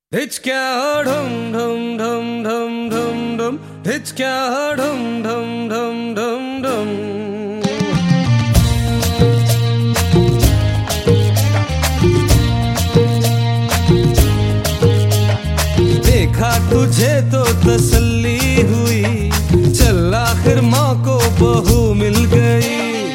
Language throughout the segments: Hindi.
Hichka dum dum dum dum dum dum. Hichka dum dum dum dum dum. देखा तुझे तो तसल्ली हुई, चल आखिर माँ को बहू मिल गई।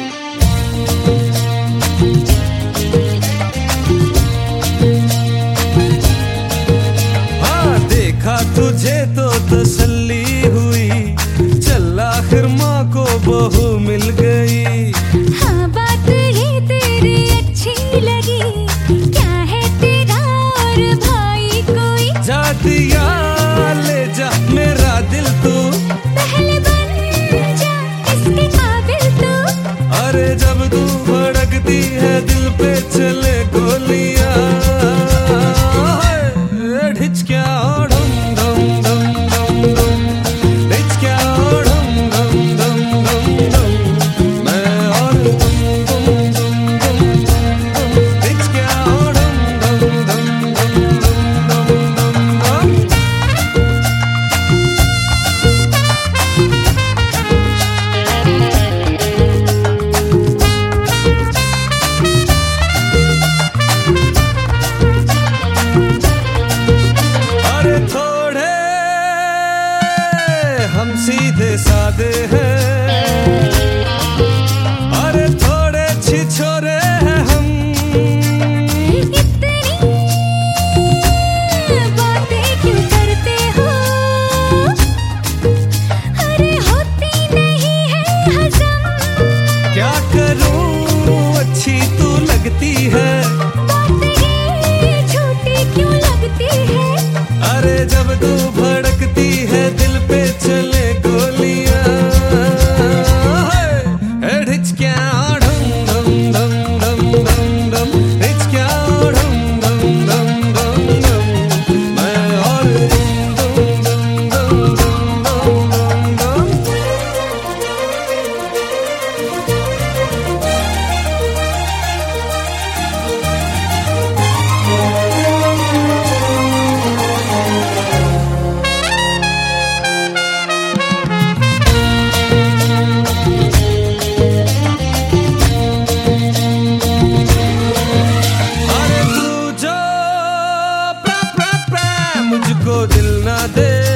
तुझे तो तसल्ली हुई, चल आखिर माँ को बहू मिल गई। हाँ बात ही तेरी अच्छी लगी, क्या है तेरा और भाई कोई? जा दिया ले जा मेरा दिल तू, पहले बन जा इसके काबिल तू। अरे जब तू भड़कती है दिल पे चले गोलियां। हम सीधे सादे हैं, अरे थोड़े छिछोरे हैं हम। इतनी बातें क्यों करते हो? अरे होती नहीं है हजम। क्या करूं अच्छी तू लगती है, बातें झूठी क्यों लगती है? अरे जब तू भड़कती है दिल पे चले गोलियां। हिचकिया डम डम डम डम डम डम, हिचकिया डम डम डम डम डम। मैं और डम डम डम डम डम डम। मुझको दिल ना दे,